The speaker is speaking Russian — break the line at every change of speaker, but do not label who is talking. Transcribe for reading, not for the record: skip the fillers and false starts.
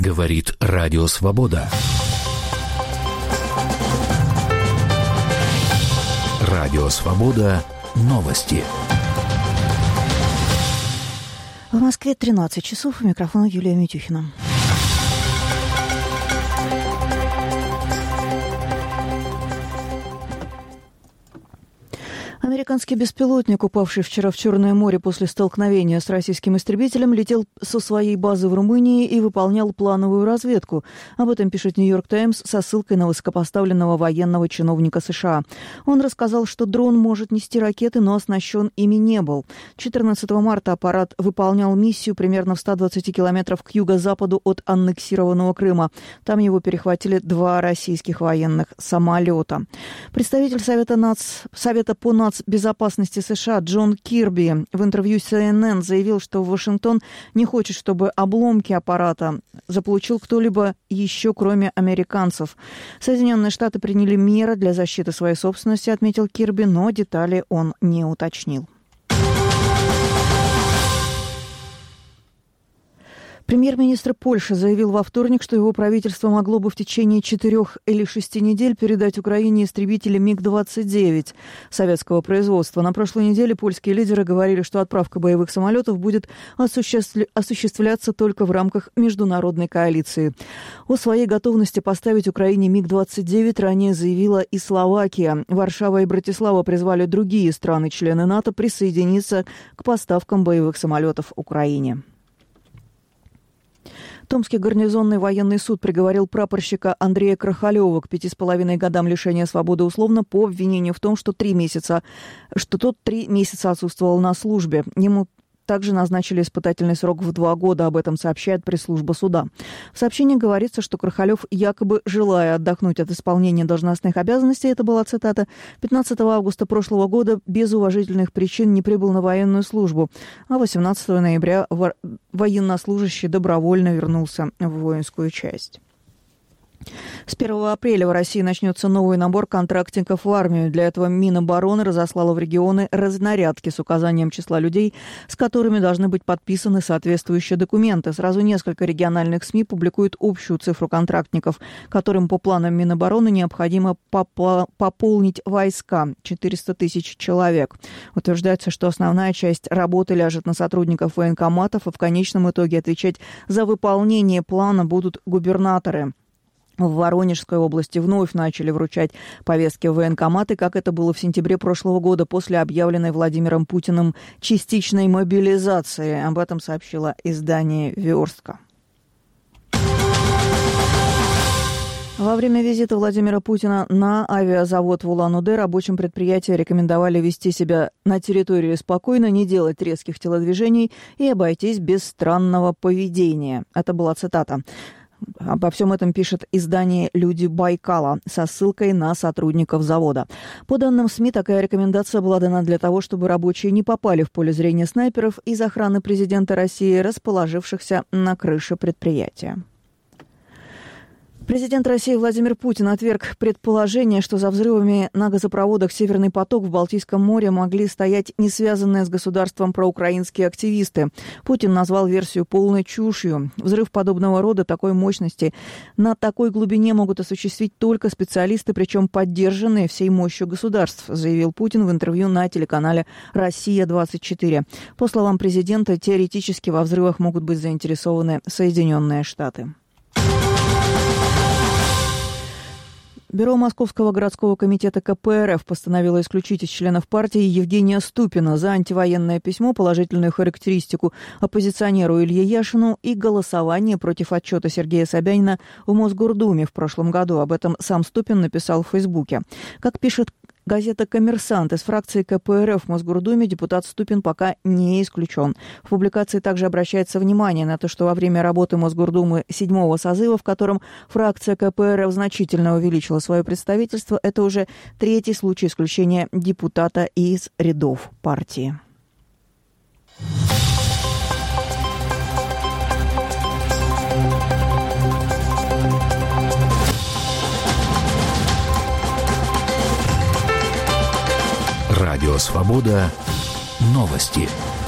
Говорит Радио Свобода. Радио Свобода. Новости.
В Москве 13 часов. У микрофона Юлия Митюхина. Американский беспилотник, упавший вчера в Черное море после столкновения с российским истребителем, летел со своей базы в Румынии и выполнял плановую разведку. Об этом пишет «Нью-Йорк Таймс» со ссылкой на высокопоставленного военного чиновника США. Он рассказал, что дрон может нести ракеты, но оснащен ими не был. 14 марта аппарат выполнял миссию примерно в 120 километрах к юго-западу от аннексированного Крыма. Там его перехватили 2 российских военных самолета. Представитель Совета по нацбезопасности США Джон Кирби в интервью CNN заявил, что Вашингтон не хочет, чтобы обломки аппарата заполучил кто-либо еще, кроме американцев. Соединенные Штаты приняли меры для защиты своей собственности, отметил Кирби, но детали он не уточнил. Премьер-министр Польши заявил во вторник, что его правительство могло бы в течение 4 или 6 недель передать Украине истребители МиГ-29 советского производства. На прошлой неделе польские лидеры говорили, что отправка боевых самолетов будет осуществляться только в рамках международной коалиции. О своей готовности поставить Украине МиГ-29 ранее заявила и Словакия. Варшава и Братислава призвали другие страны-члены НАТО присоединиться к поставкам боевых самолетов Украине. Томский гарнизонный военный суд приговорил прапорщика Андрея Крахалева к 5,5 годам лишения свободы условно по обвинению в том, что тот 3 месяца отсутствовал на службе. Ему также назначили испытательный срок в 2 года. Об этом сообщает пресс-служба суда. В сообщении говорится, что Крахалев, якобы желая отдохнуть от исполнения должностных обязанностей, это была цитата, 15 августа прошлого года без уважительных причин не прибыл на военную службу, а 18 ноября военнослужащий добровольно вернулся в воинскую часть. С 1 апреля в России начнется новый набор контрактников в армию. Для этого Минобороны разослала в регионы разнарядки с указанием числа людей, с которыми должны быть подписаны соответствующие документы. Сразу несколько региональных СМИ публикуют общую цифру контрактников, которым по планам Минобороны необходимо пополнить войска – 400 тысяч человек. Утверждается, что основная часть работы ляжет на сотрудников военкоматов, и в конечном итоге отвечать за выполнение плана будут губернаторы. В Воронежской области вновь начали вручать повестки в военкоматы, как это было в сентябре прошлого года после объявленной Владимиром Путиным частичной мобилизации. Об этом сообщило издание «Верстка». Во время визита Владимира Путина на авиазавод в Улан-Удэ рабочим предприятия рекомендовали вести себя на территории спокойно, не делать резких телодвижений и обойтись без странного поведения. Это была цитата. Обо всем этом пишет издание «Люди Байкала» со ссылкой на сотрудников завода. По данным СМИ, такая рекомендация была дана для того, чтобы рабочие не попали в поле зрения снайперов из охраны президента России, расположившихся на крыше предприятия. Президент России Владимир Путин отверг предположение, что за взрывами на газопроводах «Северный поток» в Балтийском море могли стоять не связанные с государством проукраинские активисты. Путин назвал версию полной чушью. Взрыв подобного рода такой мощности на такой глубине могут осуществить только специалисты, причем поддержанные всей мощью государств, заявил Путин в интервью на телеканале «Россия-24». По словам президента, теоретически во взрывах могут быть заинтересованы Соединенные Штаты. Бюро Московского городского комитета КПРФ постановило исключить из членов партии Евгения Ступина за антивоенное письмо, положительную характеристику оппозиционеру Илье Яшину и голосование против отчета Сергея Собянина в Мосгордуме в прошлом году. Об этом сам Ступин написал в Фейсбуке. Как пишет газета «Коммерсант», из фракции КПРФ в Мосгордуме депутат Ступин пока не исключен. В публикации также обращается внимание на то, что во время работы Мосгордумы 7-го созыва, в котором фракция КПРФ значительно увеличила свое представительство, это уже 3-й случай исключения депутата из рядов партии.
Радио «Свобода». Новости.